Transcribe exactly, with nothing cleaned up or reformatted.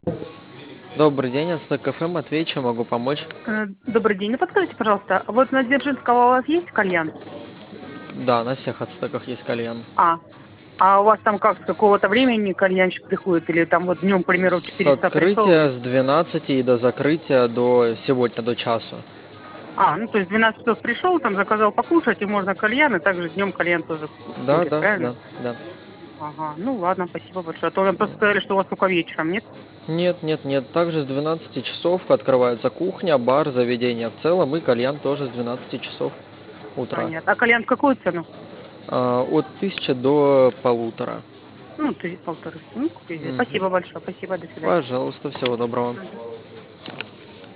Добрый день, Ацтек кафе, Матвей, чем могу помочь? Э, Добрый день. Ну, подскажите, пожалуйста, вот на Дзержинского у вас есть кальян? Да, на всех ацтеках есть кальян. А, а у вас там как, с какого-то времени кальянщик приходит? Или там вот днем, к примеру, в С четыре часа пришел? открытия с двенадцати и до закрытия до сегодня, до часу. А, ну, то есть в двенадцать часов пришел, там заказал покушать, и можно кальян, и также днем кальян тоже Да, курит, да, правильно? да, да. Ага, ну ладно, спасибо большое. А то нам просто сказали, что у вас только вечером, нет? Нет, нет, нет. Также с двенадцати часов открывается кухня, бар, заведение в целом, и кальян тоже с двенадцати часов утра. Понятно. А кальян в какую цену? А, от тысячи до полутора. Ну, ты полторы. Ну, купили. Мгм. Спасибо большое, спасибо, до свидания. Пожалуйста, всего доброго. Мгм.